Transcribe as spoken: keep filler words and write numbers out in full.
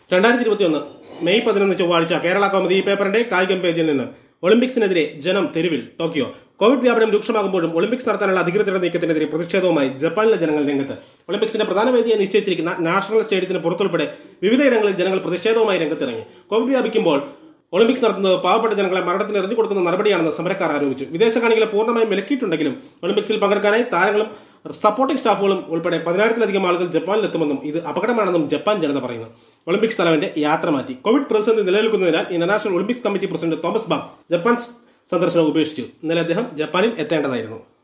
രണ്ടായിരത്തി ഇരുപത്തി ഒന്ന് മെയ് പതിനൊന്ന് ചൊവ്വാഴ്ച കേരള കൗമുദി പേപ്പറിന്റെ കായികം പേജിൽ നിന്ന് ഒളിമ്പിക്സിനെതിരെ ജനം തെരുവിൽ. ടോക്കിയോ കോവിഡ് വ്യാപനം രൂക്ഷമാകുമ്പോഴും ഒളിമ്പിക്സ് നടത്താനുള്ള അധികൃതരുടെ നീക്കത്തിനെതിരെ പ്രതിഷേധവുമായി ജപ്പാനിലെ ജനങ്ങൾ രംഗത്ത്. ഒളിമ്പിക്സിന്റെ പ്രധാന വേദിയായി നിശ്ചയിച്ചിരിക്കുന്ന നാഷണൽ സ്റ്റേഡിയത്തിന് പുറത്തുൾപ്പെടെ വിവിധയിടങ്ങളിൽ ജനങ്ങൾ പ്രതിഷേധവുമായി രംഗത്തിറങ്ങി. കോവിഡ് വ്യാപിക്കുമ്പോൾ ഒളിമ്പിക്സ് നടത്തുന്നത് പാവപ്പെട്ട ജനങ്ങളെ മരണത്തിന് എറിഞ്ഞു കൊടുക്കുന്ന നടപടിയാണെന്ന് സമരക്കാർ ആരോപിച്ചു. വിദേശകാണികളെ പൂർണ്ണമായും വിലക്കിയിട്ടുണ്ടെങ്കിലും ഒളിമ്പിക്സിൽ പങ്കെടുക്കാനായി താരങ്ങളും സപ്പോർട്ടിംഗ് സ്റ്റാഫുകളും ഉൾപ്പെടെ പതിനായിരത്തിലധികം ആളുകൾ ജപ്പാനിലെത്തുമെന്നും ഇത് അപകടമാണെന്നും ജപ്പാൻ ജനത പറയുന്നു. ഒളിമ്പിക്സ് തലവന്റെ യാത്ര മാറ്റി. കോവിഡ് പ്രതിസന്ധി നിലനിൽക്കുന്നതിനാൽ International Olympics Committee president Thomas Bach Japan സന്ദർശനം ഉപേക്ഷിച്ചു. ഇന്നലെ അദ്ദേഹം ജപ്പാനിൽ എത്തേണ്ടതായിരുന്നു.